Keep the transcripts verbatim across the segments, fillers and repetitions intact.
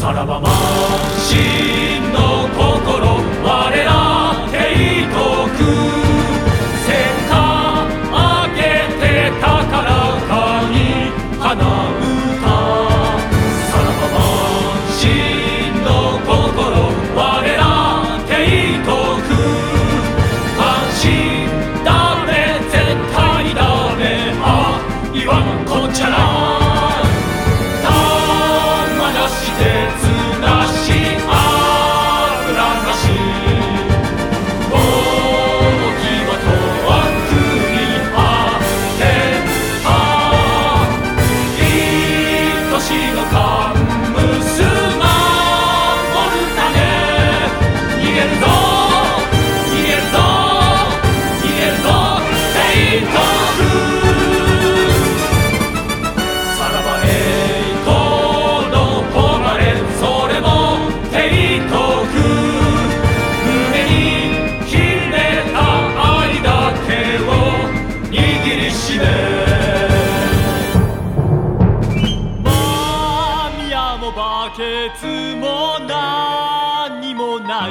さらば満身の心我ら帝国戦火上げて高らかに花歌さらば満身の心我ら帝国安心ダメ絶対ダメあ言わんこっちゃなバケツも何もない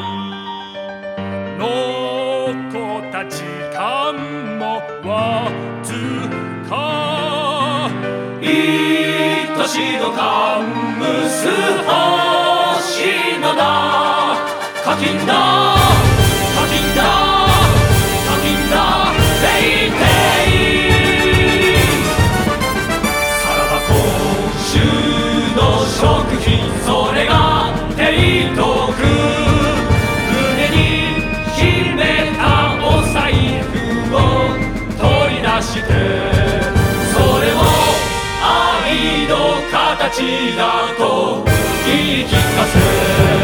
残った時間もわずか愛しのカンムス星野だ課金だ課金だ課金だレイテイさらば今週食品それが帝国胸に秘めたお財布を取り出してそれを愛の形だと言い聞かせ